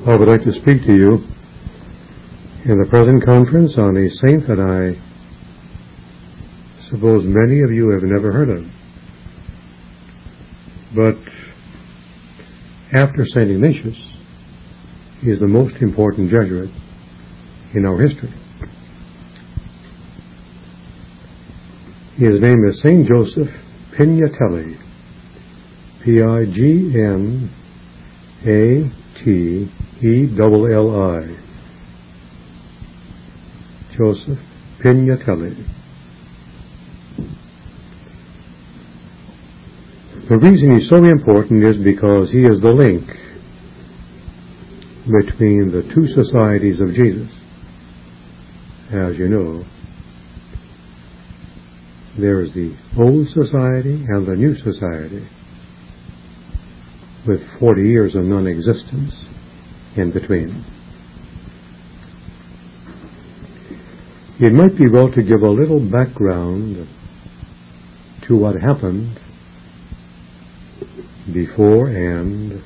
I would like to speak to you in the present conference on a saint that I suppose many of you have never heard of. But after St. Ignatius, he is the most important Jesuit in our history. His name is St. Joseph Pignatelli, Pignatelli, Joseph Pignatelli. The reason he's so important is because he is the link between the two societies of Jesus. As you know, there is the old society and the new society, with 40 years of non-existence in between. It might be well to give a little background to what happened before and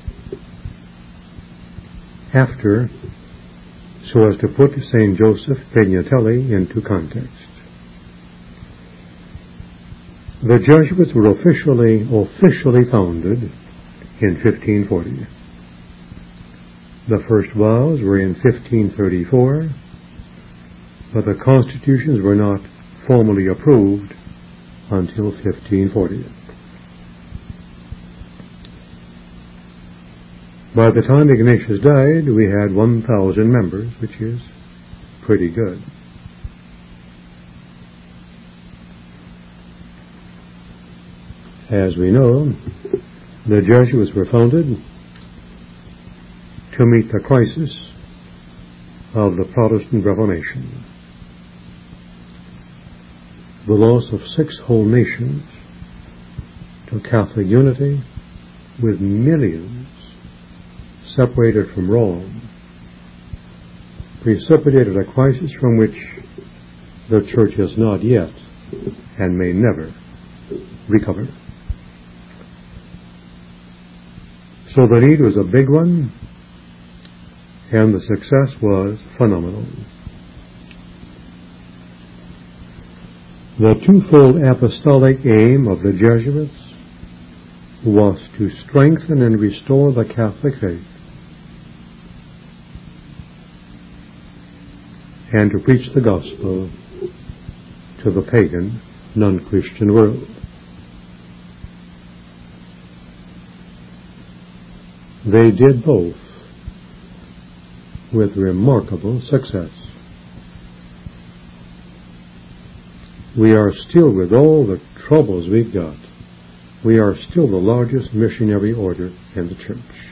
after, so as to put St. Joseph Pignatelli into context. The Jesuits were officially founded in 1540. The first vows were in 1534, but the constitutions were not formally approved until 1540. By the time Ignatius died, we had 1,000 members, which is pretty good. As we know, the Jesuits were founded to meet the crisis of the Protestant Reformation. The loss of 6 whole nations to Catholic unity, with millions separated from Rome, precipitated a crisis from which the Church has not yet and may never recover. So the need was a big one, and the success was phenomenal. The twofold apostolic aim of the Jesuits was to strengthen and restore the Catholic faith and to preach the gospel to the pagan, non-Christian world. They did both with remarkable success. We are still, with all the troubles we've got, we are still the largest missionary order in the Church.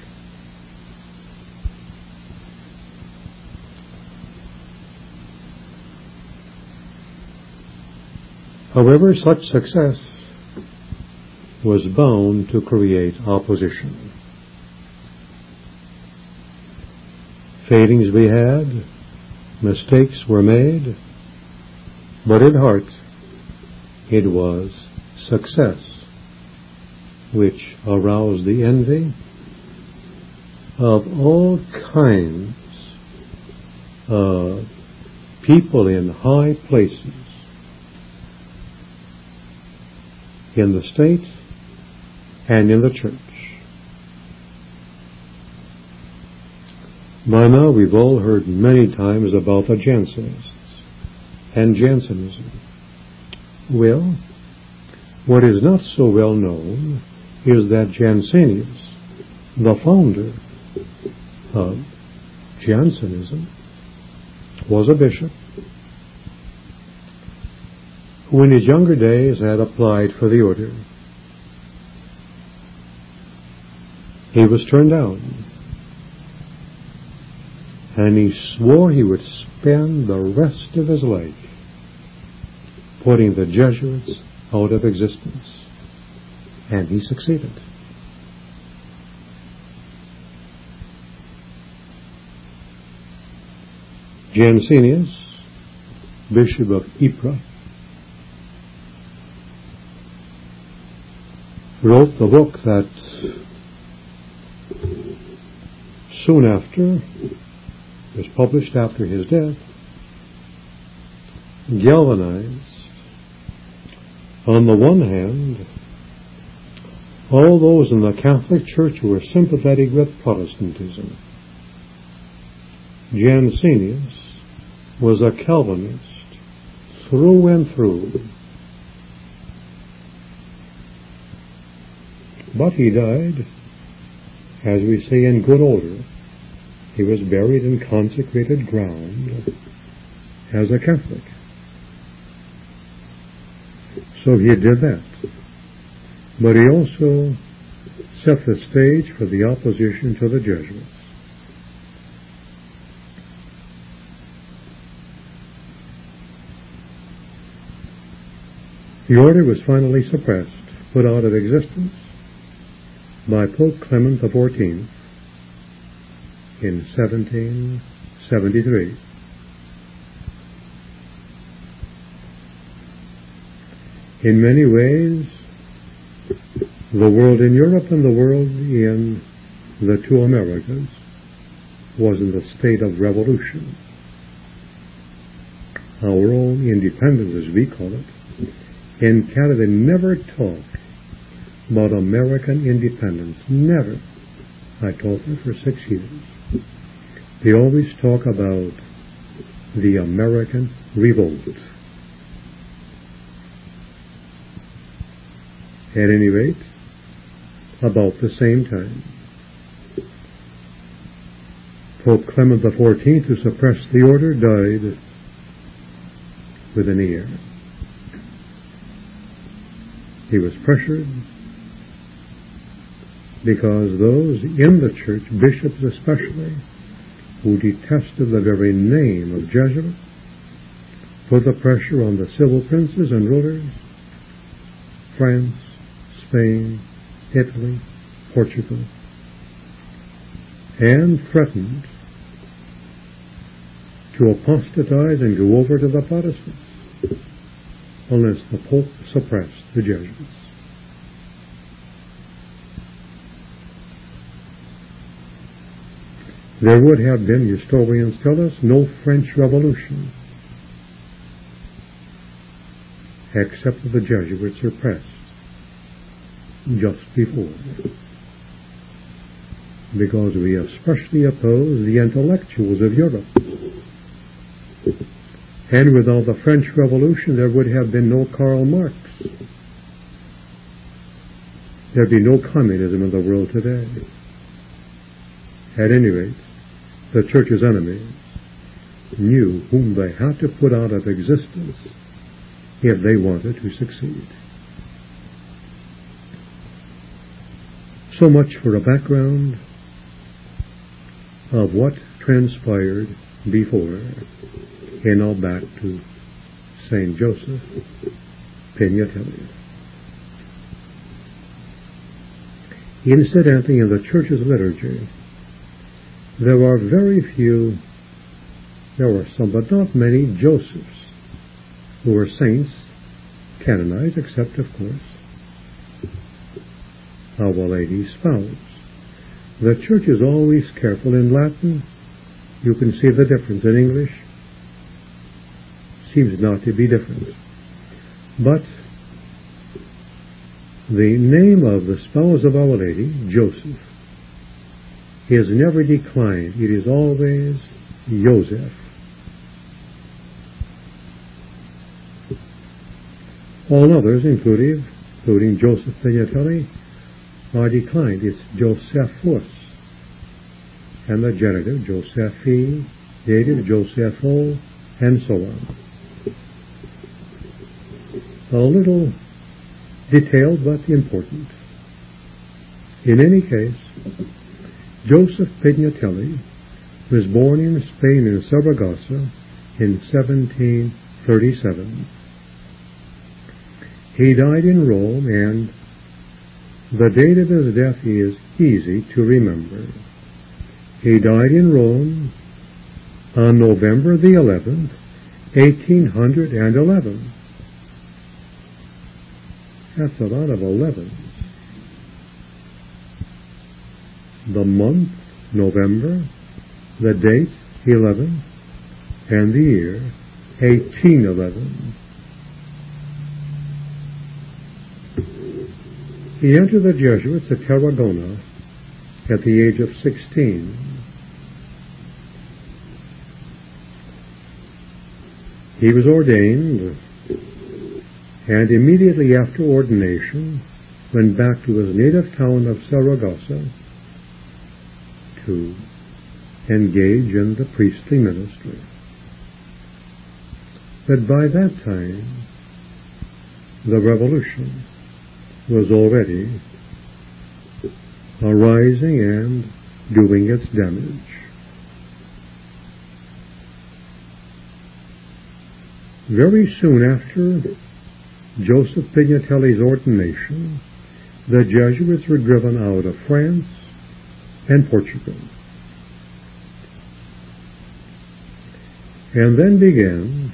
However, such success was bound to create opposition. Failings we had, mistakes were made, but at heart it was success which aroused the envy of all kinds of people in high places in the state and in the Church. By now we've all heard many times about the Jansenists and Jansenism. Well, what is not so well known is that Jansenius, the founder of Jansenism, was a bishop who in his younger days had applied for the order. He was turned down, and he swore he would spend the rest of his life putting the Jesuits out of existence. And he succeeded. Jansenius, Bishop of Ypres, wrote the book that soon after, was published after his death, galvanized, on the one hand, all those in the Catholic Church who were sympathetic with Protestantism. Jansenius was a Calvinist through and through. But he died, as we say, in good order. He was buried in consecrated ground as a Catholic. So he did that. But he also set the stage for the opposition to the Jesuits. The order was finally suppressed, put out of existence, by Pope Clement XIV in 1773. In many ways, the world in Europe and the world in the two Americas was in the state of revolution. Our own independence, as we call it, in Canada never talk about American independence. Never. I taught them for 6 years. They always talk about the American revolt. At any rate, about the same time, Pope Clement XIV, who suppressed the order, died within a year. He was pressured because those in the church, bishops especially, who detested the very name of Jesuit, put the pressure on the civil princes and rulers, France, Spain, Italy, Portugal, and threatened to apostatize and go over to the Protestants unless the Pope suppressed the Jesuits. There would have been, historians tell us, no French Revolution except that the Jesuits suppressed just before, because we especially oppose the intellectuals of Europe. And without the French Revolution, there would have been no Karl Marx. There'd be no communism in the world today. At any rate, the Church's enemies knew whom they had to put out of existence if they wanted to succeed. So much for a background of what transpired before. And now back to St. Joseph Pignatelli. Incidentally, in the Church's liturgy, there are very few, there were some, but not many, Josephs who were saints canonized, except, of course, Our Lady's spouse. The Church is always careful. In Latin, you can see the difference. In English, seems not to be different. But the name of the spouse of Our Lady, Joseph, is never declined. It is always Joseph. All others, including Joseph Pignatelli, are declined. It's Josephus, and the genitive Josephi, dative Josepho, and so on. A little detailed but important. In any case, Joseph Pignatelli was born in Spain, in Saragossa, in 1737. He died in Rome, and the date of his death is easy to remember. He died in Rome on November the 11th, 1811. That's a lot of 11s. The month November, the date 11, and the year 1811. He entered the Jesuits at Tarragona at the age of 16. He was ordained, and immediately after ordination went back to his native town of Saragossa to engage in the priestly ministry. But by that time, the revolution was already arising and doing its damage. Very soon after Joseph Pignatelli's ordination, the Jesuits were driven out of France and Portugal. And then began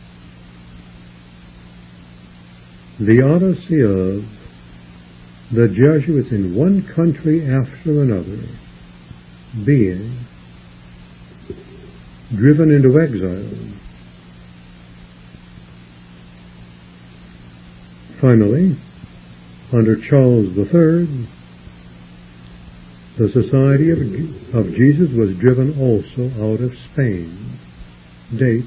the odyssey of the Jesuits in one country after another being driven into exile. Finally, under Charles III, the Society of Jesus was driven also out of Spain. Date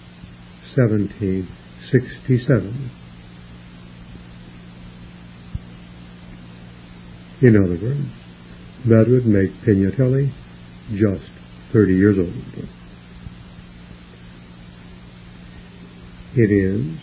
1767. In other words, that would make Pignatelli just 30 years old. It is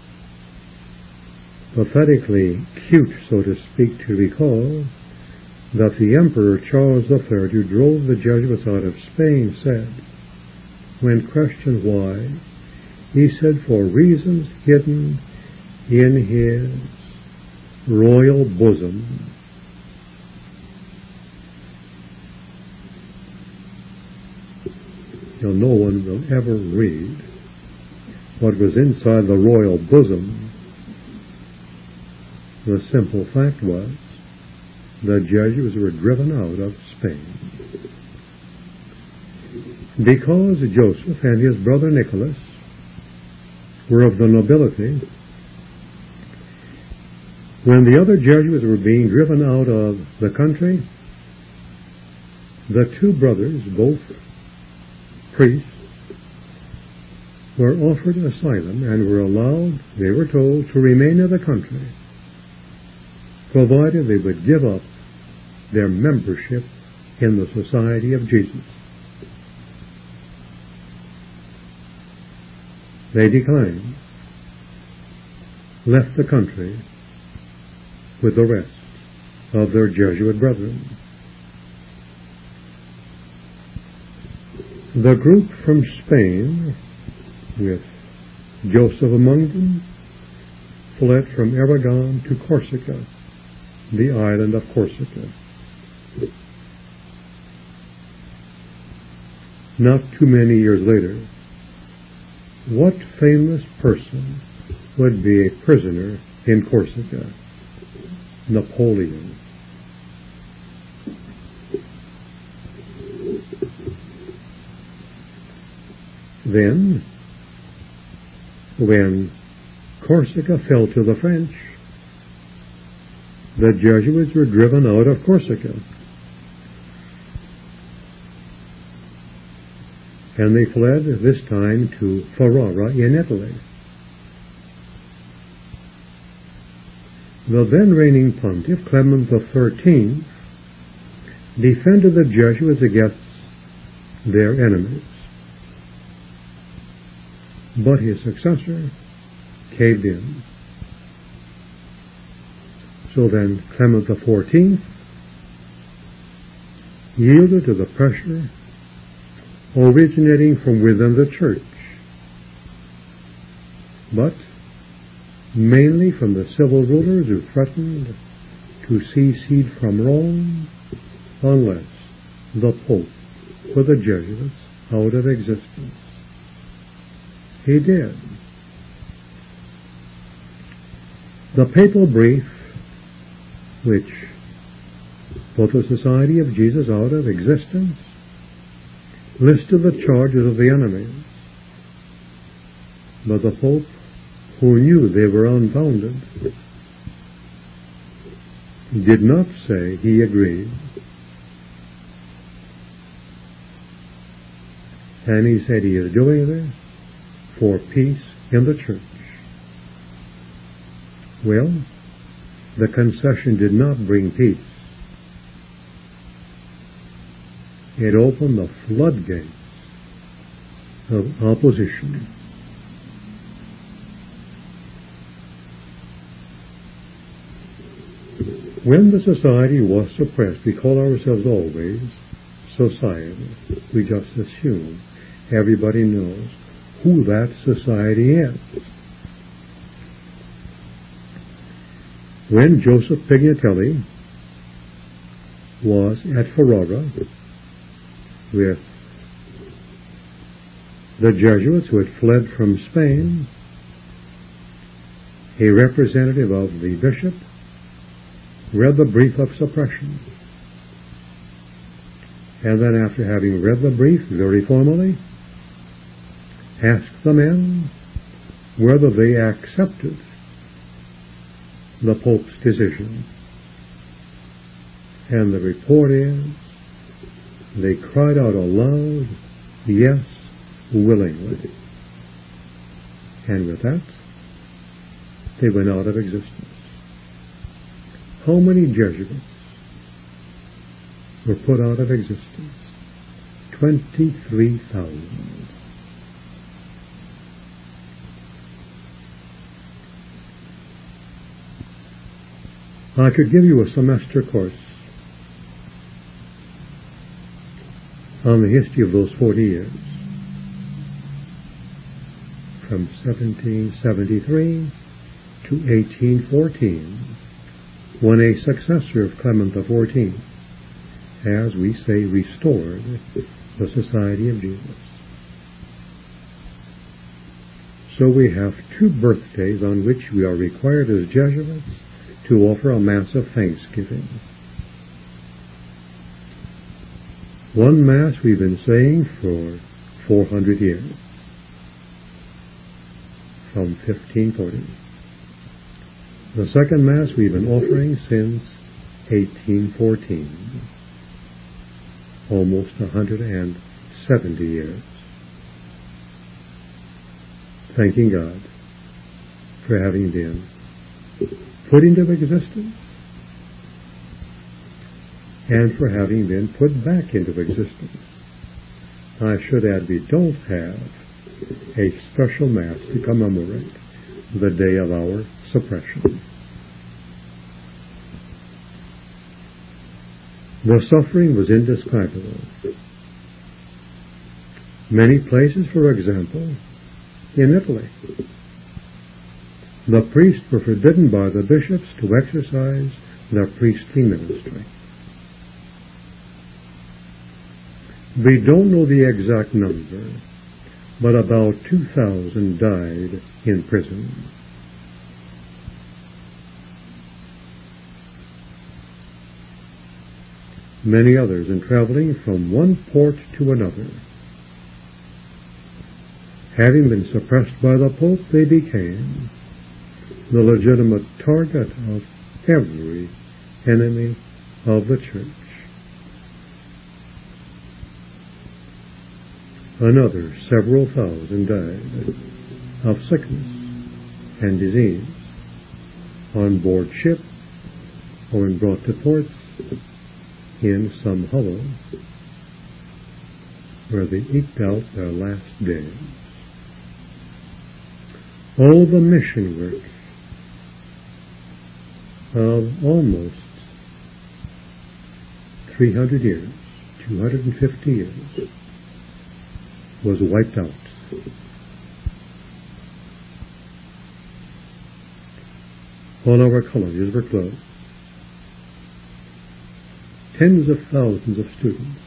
pathetically cute, so to speak, to recall that the Emperor Charles III, who drove the Jesuits out of Spain, said, when questioned why, he said, for reasons hidden in his royal bosom. Now, no one will ever read what was inside the royal bosom. The simple fact was the Jesuits were driven out of Spain. Because Joseph and his brother Nicholas were of the nobility, when the other Jesuits were being driven out of the country, the two brothers, both priests, were offered asylum and were allowed, they were told, to remain in the country, provided they would give up their membership in the Society of Jesus. They declined, left the country with the rest of their Jesuit brethren. The group from Spain, with Joseph among them, fled from Aragon to Corsica, the island of Corsica. Not too many years later, what famous person would be a prisoner in Corsica? Napoleon. Then, when Corsica fell to the French, the Jesuits were driven out of Corsica. And they fled this time to Ferrara in Italy. The then reigning pontiff, Clement XIII, defended the Jesuits against their enemies. But his successor caved in. So then Clement XIV yielded to the pressure originating from within the church, but mainly from the civil rulers who threatened to secede from Rome unless the Pope put the Jesuits out of existence. He did. The papal brief, which put the Society of Jesus out of existence, listed the charges of the enemies. But the Pope, who knew they were unfounded, did not say he agreed. And he said he is doing this for peace in the church. Well, the concession did not bring peace. It opened the floodgates of opposition. When the society was suppressed, we call ourselves always society. We just assume everybody knows who that society is. When Joseph Pignatelli was at Ferrara with the Jesuits who had fled from Spain, a representative of the bishop read the brief of suppression. And then, after having read the brief very formally, asked the men whether they accepted the Pope's decision. And the report is, they cried out aloud, yes, willingly. And with that, they went out of existence. How many Jesuits were put out of existence? 23,000. I could give you a semester course on the history of those 40 years, from 1773 to 1814, when a successor of Clement XIV, as we say, restored the Society of Jesus. So we have two birthdays on which we are required as Jesuits to offer a Mass of Thanksgiving. One Mass we've been saying for 400 years, from 1540. The second Mass we've been offering since 1814, almost 170 years. Thanking God for having been put into existence and for having been put back into existence. I should add, we don't have a special Mass to commemorate the day of our suppression. The suffering was indescribable. Many places, for example, in Italy, the priests were forbidden by the bishops to exercise their priestly ministry. We don't know the exact number, but about 2,000 died in prison. Many others in traveling from one port to another. Having been suppressed by the Pope, they became the legitimate target of every enemy of the Church. Another several thousand died of sickness and disease on board ship or when brought to ports in some hovel where they eked out their last days. All the mission work of almost 300 years, 250 years, was wiped out. All our colleges were closed. Tens of thousands of students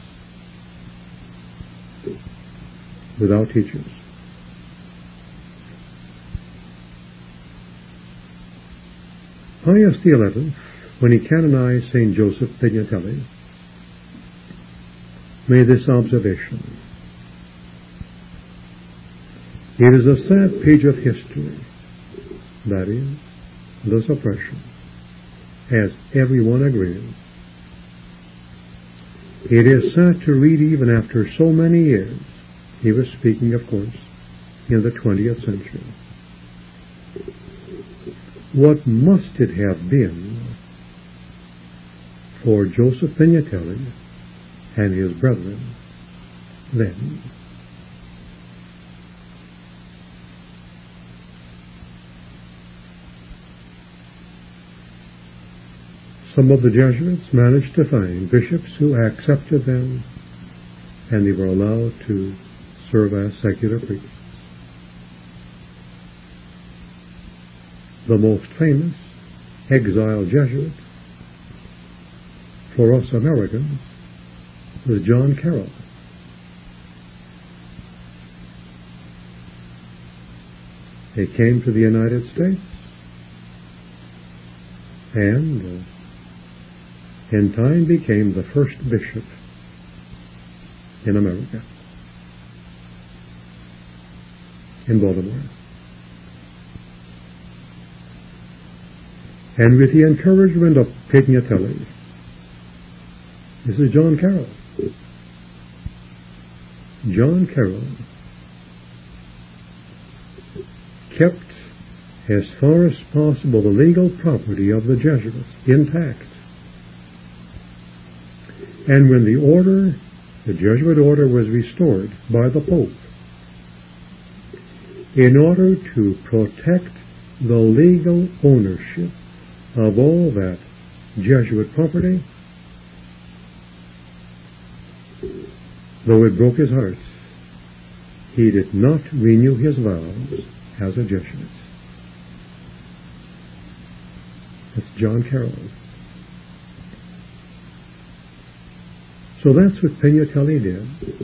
without teachers. Pius XI when he canonized St. Joseph Pignatelli, made this observation: it is a sad page of history, that is, the suppression, as everyone agrees. It is sad to read even after so many years. He was speaking, of course, in the 20th century. What must it have been for Joseph Pignatelli and his brethren then? Some of the Jesuits managed to find bishops who accepted them, and they were allowed to serve as secular priests. The most famous exiled Jesuit for us Americans was John Carroll. He came to the United States and in time became the first bishop in America, in Baltimore. And with the encouragement of Pignatelli, this is John Carroll. John Carroll kept, as far as possible, the legal property of the Jesuits intact. And when the Jesuit order was restored by the Pope, in order to protect the legal ownership of all that Jesuit property, though it broke his heart, he did not renew his vows as a Jesuit. That's John Carroll. So that's what Pignatelli did,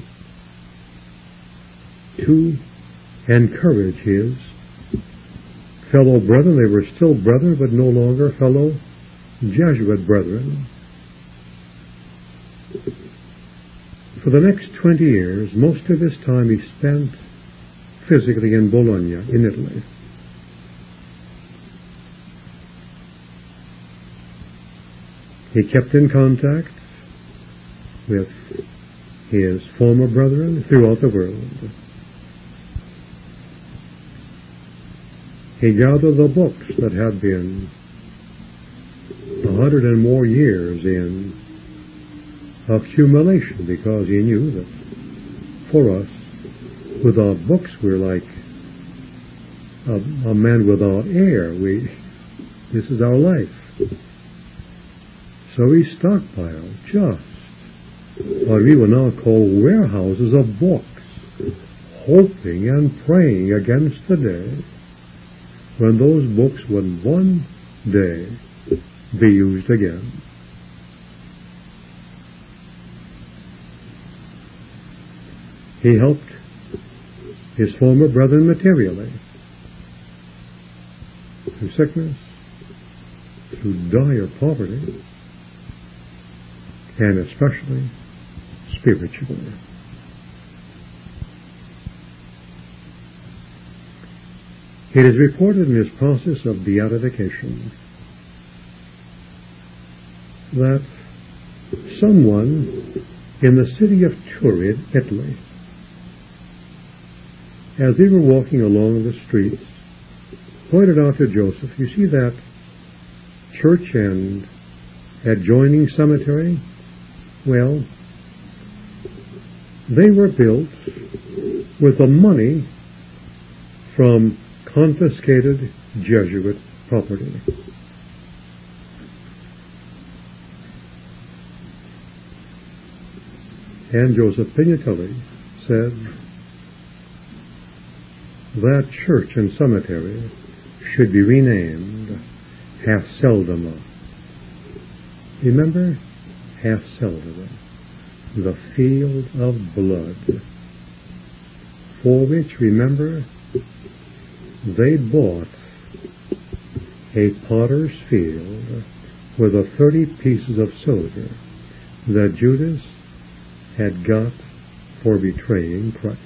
to encourage his fellow brethren. They were still brethren, but no longer fellow Jesuit brethren. For the next 20 years, most of his time he spent physically in Bologna, in Italy. He kept in contact with his former brethren throughout the world. He gathered the books that had been 100 and more years in accumulation, because he knew that for us, without books, we're like a man without air. This is our life. So he stockpiled just what we will now call warehouses of books, hoping and praying against the day when those books would one day be used again. He helped his former brethren materially, through sickness, through dire poverty, and especially spiritually. It is reported in his process of beatification that someone in the city of Turin, Italy, as they were walking along the streets, pointed out to Joseph, you see that church and adjoining cemetery? Well, they were built with the money from confiscated Jesuit property. And Joseph Pignatelli said that church and cemetery should be renamed Haceldama. Remember? Haceldama, the field of blood, for which, remember, they bought a potter's field were the 30 pieces of silver that Judas had got for betraying Christ.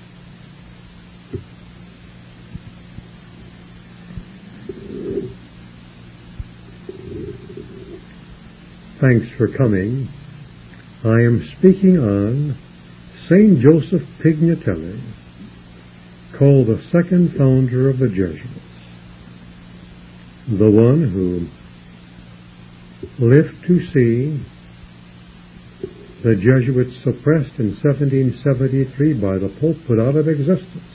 Thanks for coming. I am speaking on St. Joseph Pignatelli, called the second founder of the Jesuits, the one who lived to see the Jesuits suppressed in 1773 by the Pope put out of existence,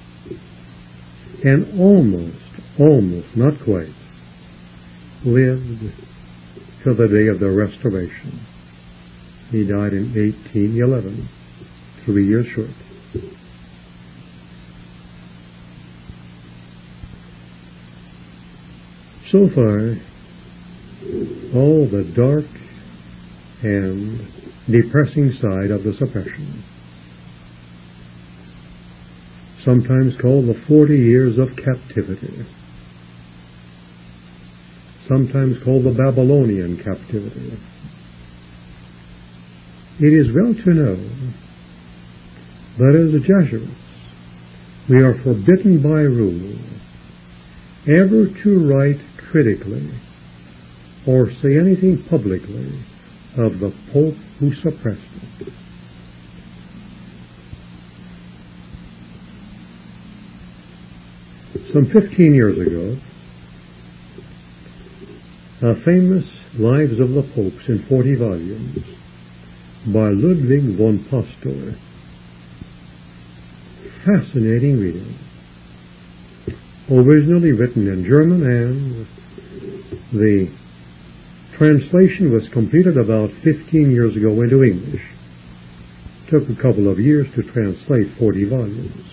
and almost, not quite, lived till the day of the Restoration. He died in 1811, 3 years short. So far, all the dark and depressing side of the suppression, sometimes called the 40 years of captivity, sometimes called the Babylonian captivity. It is well to know that as the Jesuits, we are forbidden by rule ever to write critically or say anything publicly of the Pope who suppressed it. Some 15 years ago, a famous Lives of the Popes in 40 volumes by Ludwig von Pastor, fascinating reading, originally written in German, and the translation was completed about 15 years ago into English. Took a couple of years to translate 40 volumes.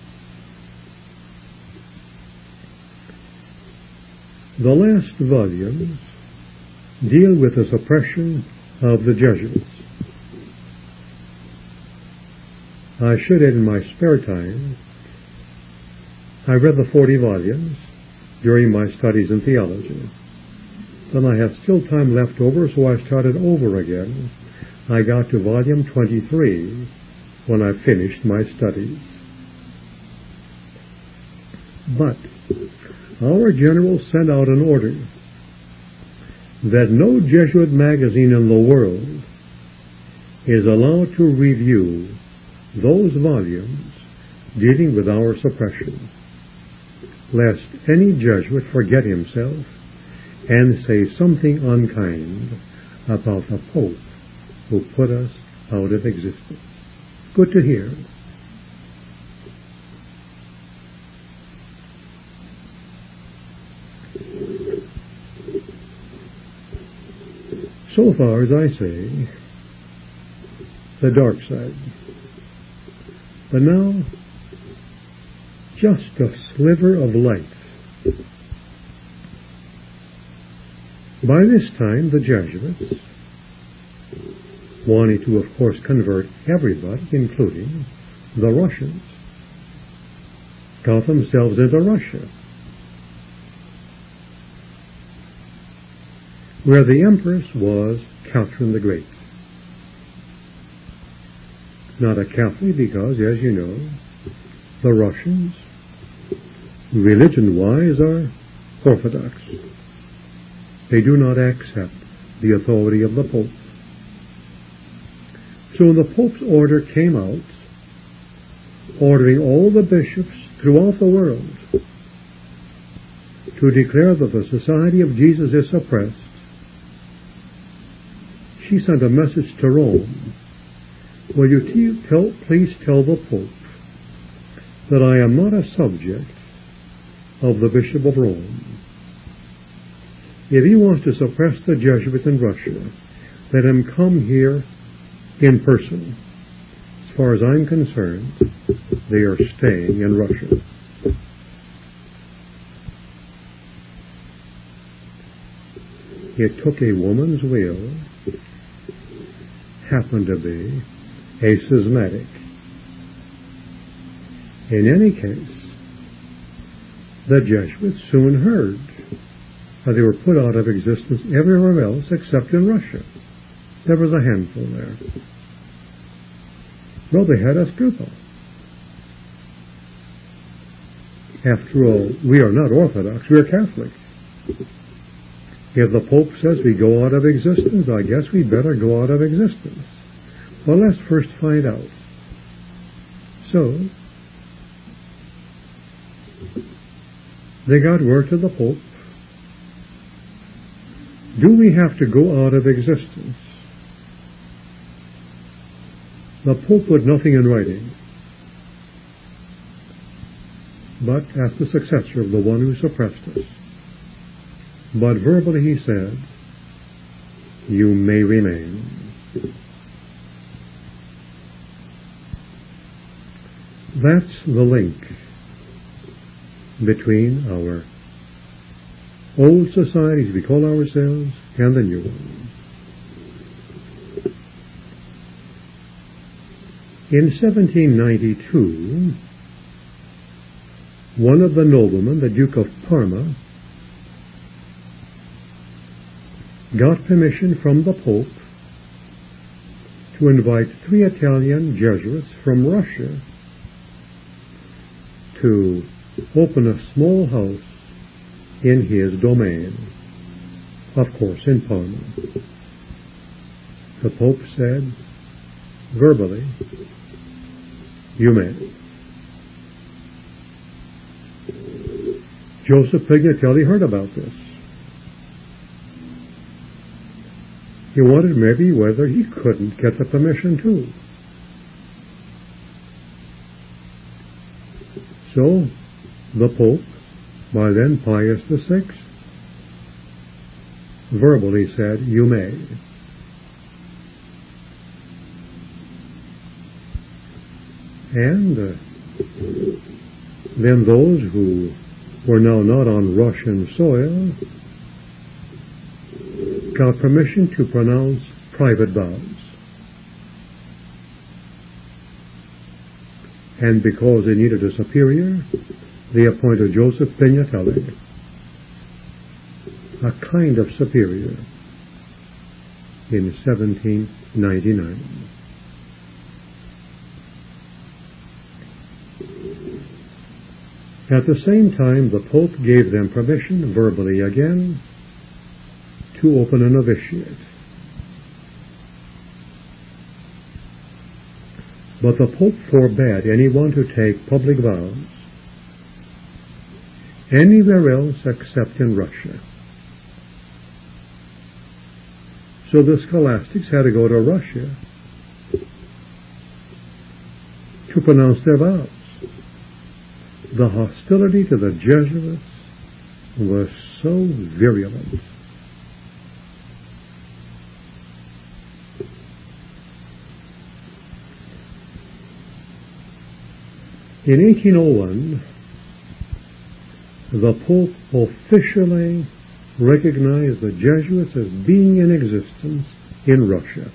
The last volumes deal with the suppression of the Jesuits. I should add, in my spare time, I read the 40 volumes during my studies in theology. Then I had still time left over, so I started over again. I got to volume 23 when I finished my studies. But our general sent out an order that no Jesuit magazine in the world is allowed to review those volumes dealing with our suppression, lest any Jesuit forget himself and say something unkind about the Pope who put us out of existence. Good to hear. So far, as I say, the dark side. But now, just a sliver of light. By this time, the Jesuits, wanting to, of course, convert everybody, including the Russians, got themselves into Russia, where the Empress was Catherine the Great. Not a Catholic because, as you know, the Russians, religion-wise, are Orthodox. They do not accept the authority of the Pope. So when the Pope's order came out, ordering all the bishops throughout the world to declare that the Society of Jesus is suppressed, she sent a message to Rome. Will you please tell the Pope that I am not a subject of the Bishop of Rome. If he wants to suppress the Jesuits in Russia, let him come here in person. As far as I'm concerned, they are staying in Russia. It took a woman's will, happened to be a schismatic. In any case, the Jesuits soon heard They were put out of existence everywhere else except in Russia. There was a handful there. Well, they had a scruple. After all, we are not Orthodox, we are Catholic. If the Pope says we go out of existence, I guess we better go out of existence. Well, let's first find out. So, they got word to the Pope. Do we have to go out of existence? The Pope put nothing in writing, but as the successor of the one who suppressed us. But verbally he said, you may remain. That's the link between our old societies, we call ourselves, and the new one. In 1792, one of the noblemen, the Duke of Parma, got permission from the Pope to invite 3 Italian Jesuits from Russia to open a small house in his domain, of course in Parma. The Pope said, verbally, you may. Joseph Pignatelli heard about this. He wanted maybe whether he couldn't get the permission too. So, the Pope, by then Pius VI, verbally said, you may. And then those who were now not on Russian soil got permission to pronounce private vows. And because they needed a superior, they appointed Joseph Pignatelli, a kind of superior, in 1799. At the same time, the Pope gave them permission, verbally again, to open a novitiate. But the Pope forbade anyone to take public vows anywhere else except in Russia. So the scholastics had to go to Russia to pronounce their vows. The hostility to the Jesuits was so virulent. In 1801, the Pope officially recognized the Jesuits as being in existence in Russia.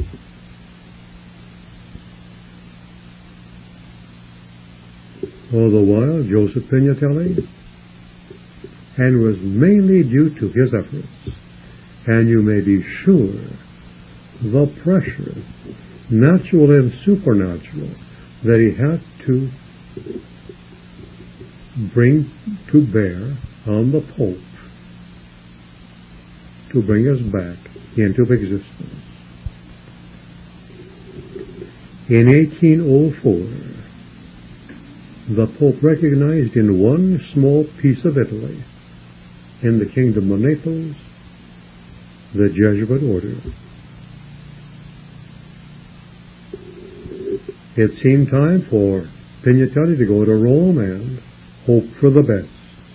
All the while, Joseph Pignatelli, and was mainly due to his efforts, and you may be sure the pressure, natural and supernatural, that he had to bring to bear on the Pope to bring us back into existence. In 1804, the Pope recognized in one small piece of Italy, in the Kingdom of Naples, the Jesuit order. It seemed time for Pignatelli to go to Rome and hope for the best.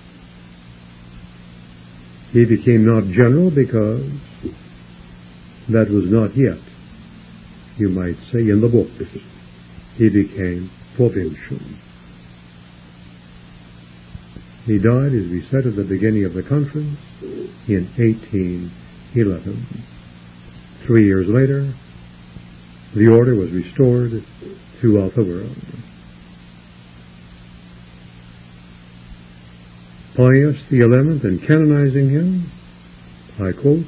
He became not general because that was not yet, you might say, in the books. He became provincial. He died, as we said at the beginning of the conference, in 1811. 3 years later, the order was restored throughout the world. Pius XI, in canonizing him, I quote,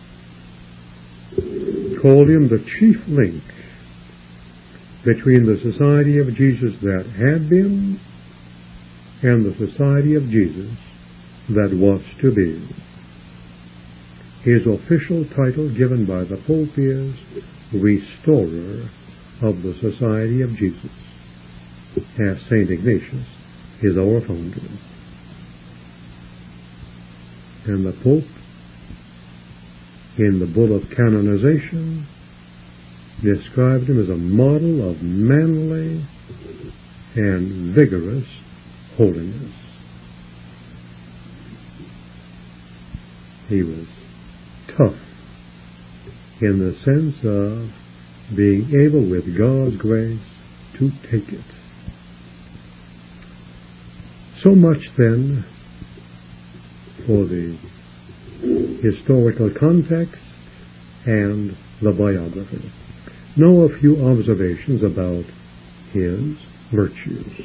called him the chief link between the society of Jesus that had been and the society of Jesus that was to be. His official title given by the Pope is Restorer of the Society of Jesus, as St. Ignatius is our founder. And the Pope, in the Bull of Canonization, described him as a model of manly and vigorous holiness. He was tough in the sense of being able, with God's grace, to take it. So much then for the historical context and the biography. Now a few observations about his virtues.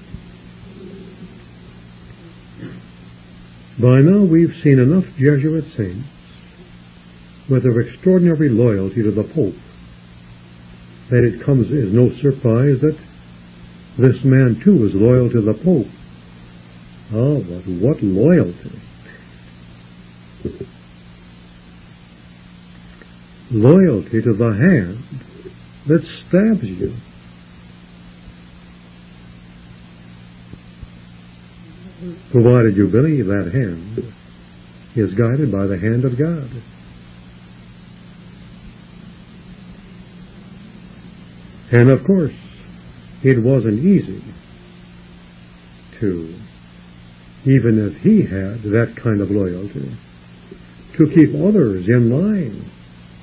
By now we've seen enough Jesuit saints with their extraordinary loyalty to the Pope that it comes as no surprise that this man too was loyal to the Pope. Oh, but what loyalty! Loyalty to the hand that stabs you. Provided you believe that hand is guided by the hand of God. And of course, it wasn't easy to, even if he had that kind of loyalty, to keep others in line.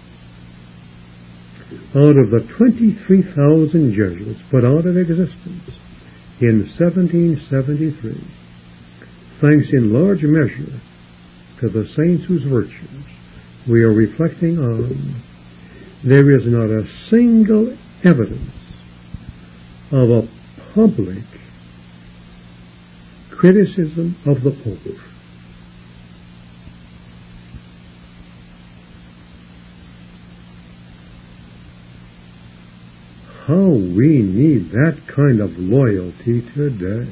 Out of the 23,000 Jesuits put out of existence in 1773, thanks in large measure to the saints whose virtues we are reflecting on, there is not a single evidence of a public criticism of the Pope. How we need that kind of loyalty today.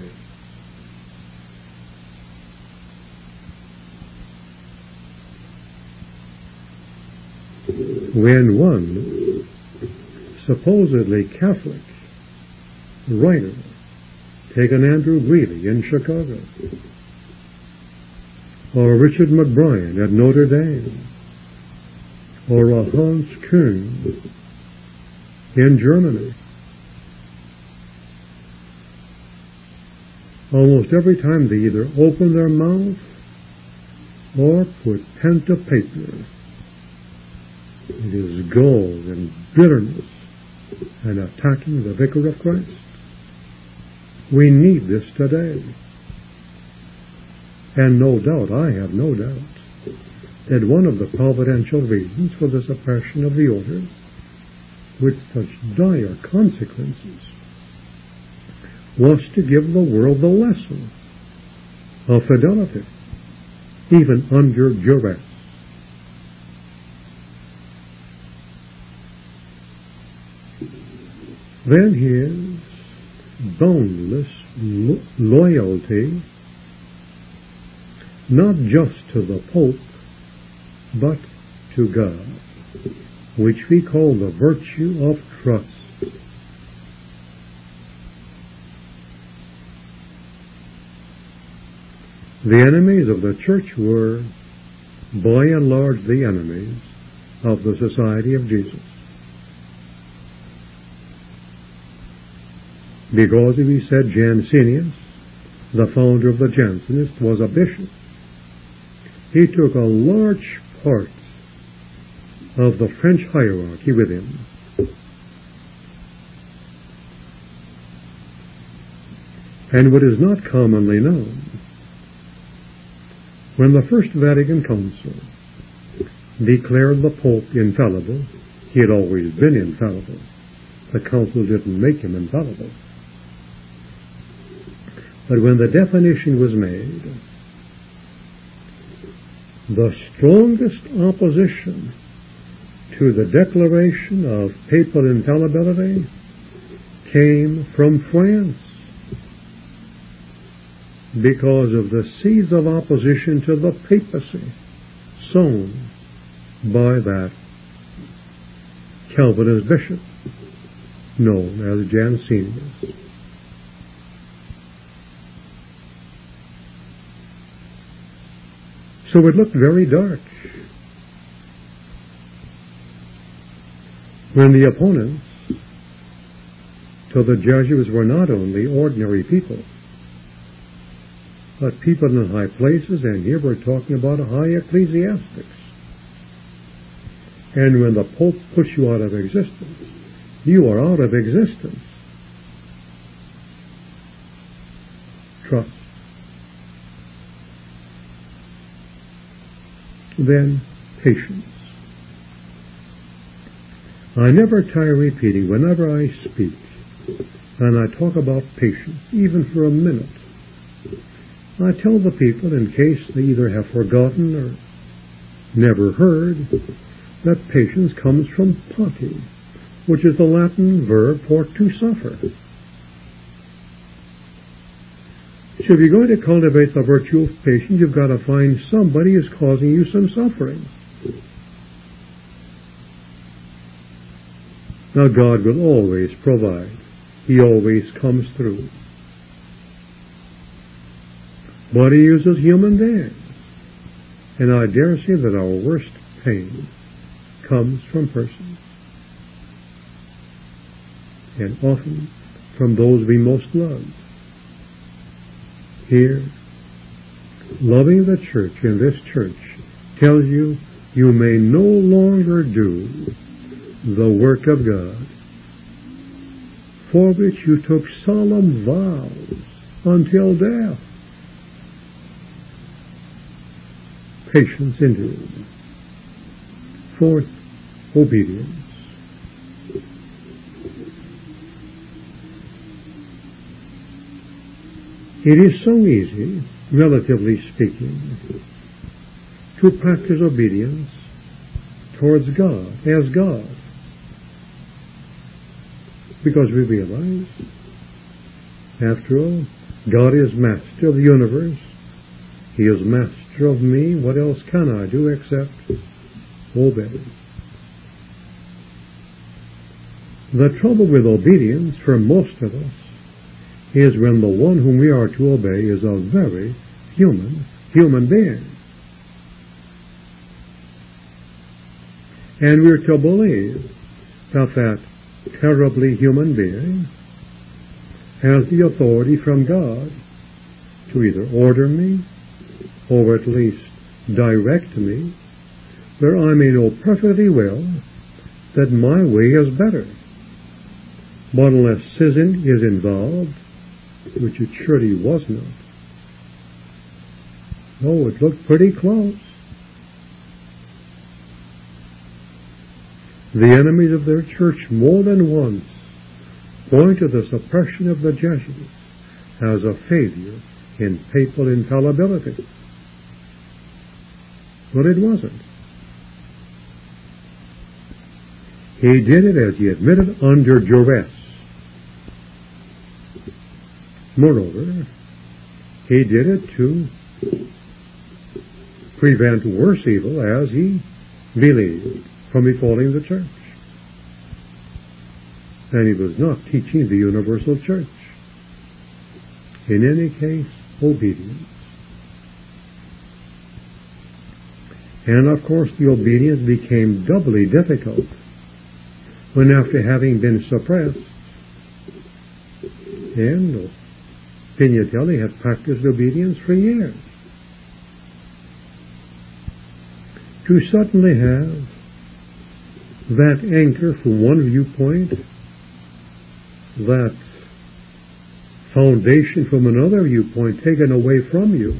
When one supposedly Catholic writer, take an Andrew Greeley in Chicago, or Richard McBrien at Notre Dame, or a Hans Küng in Germany, almost every time they either open their mouth or put pen to paper, it is gall and bitterness and attacking the Vicar of Christ. We need this today. And no doubt, I have no doubt, that one of the providential reasons for the suppression of the order, with such dire consequences, was to give the world the lesson of fidelity, even under duress. Then his boundless loyalty, not just to the Pope, but to God, which we call the virtue of trust. The enemies of the Church were, by and large, the enemies of the Society of Jesus. Because, we said, Jansenius, the founder of the Jansenists, was a bishop. He took a large part of the French hierarchy with him. And what is not commonly known, when the First Vatican Council declared the Pope infallible, he had always been infallible. The Council didn't make him infallible. But when the definition was made, The strongest opposition to the declaration of papal infallibility came from France, because of the seeds of opposition to the papacy sown by that Calvinist bishop known as Jansenius. So it looked very dark when the opponents to the Jesuits were not only ordinary people, but people in high places, and here we're talking about high ecclesiastics. And when the Pope puts you out of existence, you are out of existence. Trust. Then, patience. I never tire repeating whenever I speak, and I talk about patience, even for a minute, I tell the people, in case they either have forgotten or never heard, that patience comes from pati, which is the Latin verb for to suffer. So if you're going to cultivate the virtue of patience, you've got to find somebody who's causing you some suffering. Now God will always provide. He always comes through. But He uses human beings. And I dare say that our worst pain comes from persons. And often from those we most love. Here, loving the church in this church tells you you may no longer do the work of God, for which you took solemn vows until death. Patience indeed. Fourth, obedience. It is so easy, relatively speaking, to practice obedience towards God, as God, because we realize, after all, God is master of the universe. He is master of me. What else can I do except obey? The trouble with obedience for most of us is when the one whom we are to obey is a very human being. And we're to believe that that terribly human being has the authority from God to either order me or at least direct me, where I may know perfectly well that my way is better. But unless sin is involved, which it surely was not, oh, it looked pretty close. The enemies of their church more than once point to the suppression of the Jesuits as a failure in papal infallibility. But it wasn't. He did it, as he admitted, under duress. Moreover, he did it to prevent worse evil, as he believed, from befalling the church. And he was not teaching the universal church. In any case, obedience. And of course the obedience became doubly difficult when, after having been suppressed, and Pignatelli had practiced obedience for years, to suddenly have that anchor from one viewpoint, that foundation from another viewpoint taken away from you.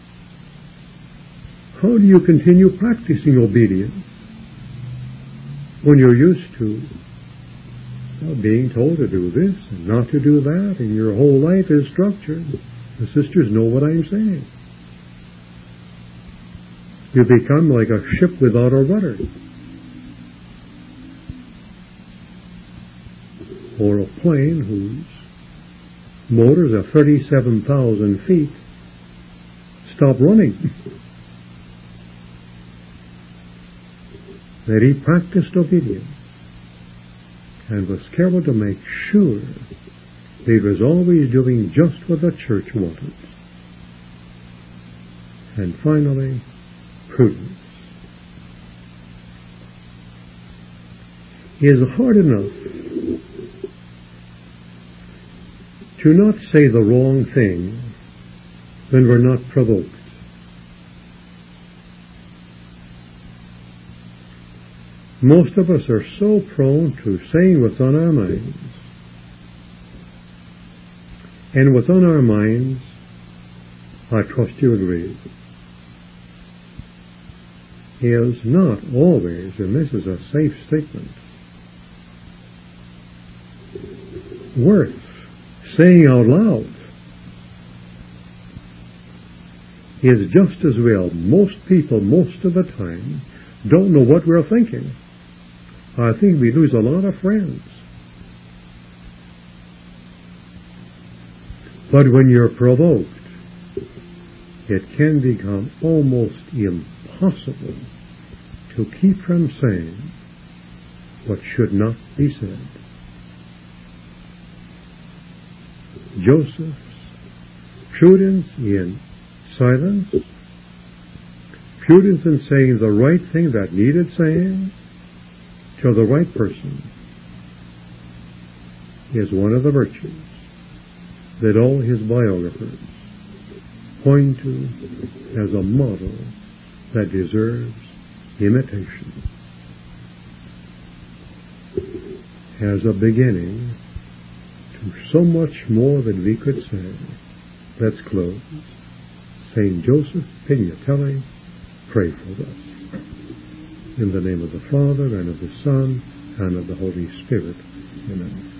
How do you continue practicing obedience when you're used to being told to do this and not to do that, and your whole life is structured? The sisters know what I'm saying. You become like a ship without a rudder, or a plane whose motors are 37,000 feet stop running. That he practiced obedience and was careful to make sure that he was always doing just what the church wanted. And finally, prudence. It is hard enough to not say the wrong thing when we're not provoked. Most of us are so prone to saying what's on our minds. And what's on our minds, I trust you agree, is not always, and this is a safe statement, worth saying out loud. Is just as well most people most of the time don't know what we're thinking. I think we lose a lot of friends. But when you're provoked, it can become almost impossible to keep from saying what should not be said. Joseph's prudence in silence, prudence in saying the right thing that needed saying to the right person, is one of the virtues that all his biographers point to as a model that deserves imitation. As a beginning to so much more than we could say, let's close. Saint Joseph Pignatelli, pray for us. In the name of the Father, and of the Son, and of the Holy Spirit. Amen.